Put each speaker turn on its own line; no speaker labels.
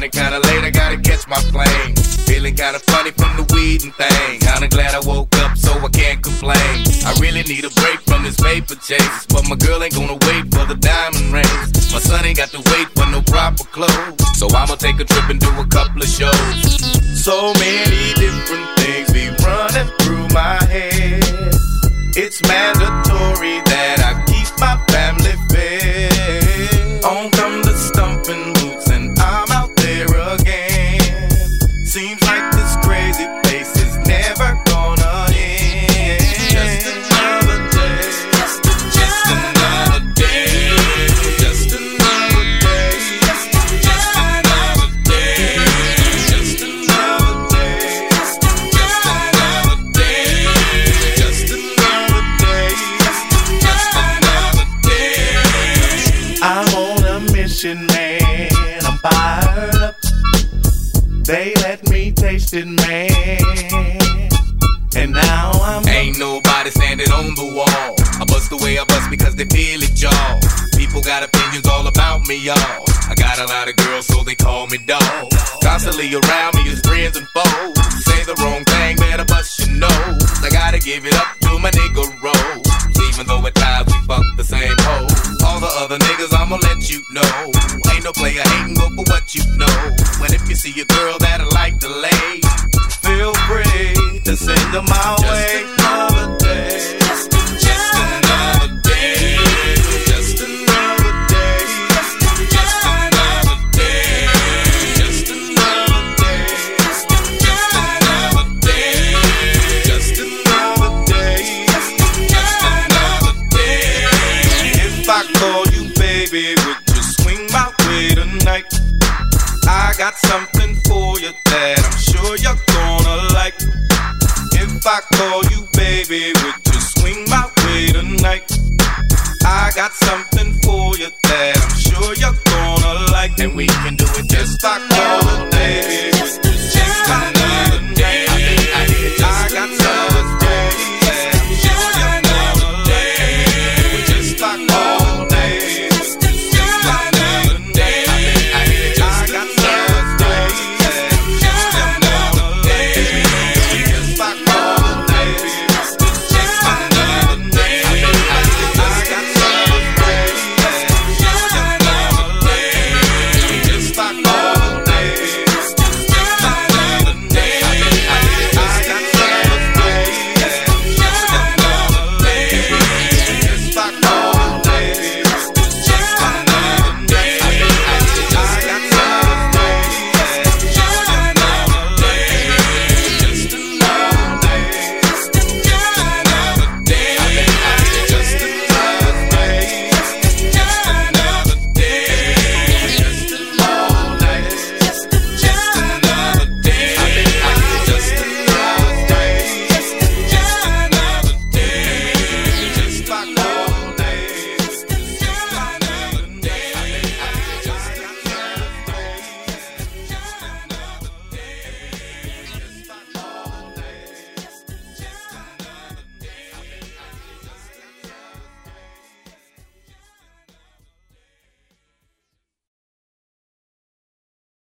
running kinda late, I gotta catch my plane. Feeling kinda funny from the weed and thing. Kinda glad I woke up so I can't complain. I really need a break from this paper chase, but my girl ain't gonna wait for the diamond rings. My son ain't got to wait for no proper clothes, so I'ma take a trip and do a couple of shows. So many different things be running through my head. It's mandatory that I keep my family fed. On come the stumping boots and I'm out there again. Seems like this crazy place is never gonna end. Just another day, just another day, just another day, just another day, just another day, just another day, just another day, just another day. I'm on a mission, man. I'm fired up. They let me taste it, man. And now ain't nobody standing on the wall. I bust the way I bust because they feel it, y'all. People got opinions all about me, y'all. I got a lot of girls, so they call me dog. Constantly around me is friends and foes. Say the wrong thing, better bust your nose. I gotta give it up to my nigga Rose. Even though at times we fuck the same hoe. All the other niggas, I'ma let you know. Ain't no player hating, go for what you know. When if you see a girl that I like to lay, feel free to send them my way. Another day, just another day, just another day, just another day, just another day, just another day, just another day, just another day. If I call you baby, would you swing my way tonight? I got something for you that I'm sure you're gonna like. If I call you baby, would you swing my way tonight? I got something for you that I'm sure you're gonna like. And we can do it just like all the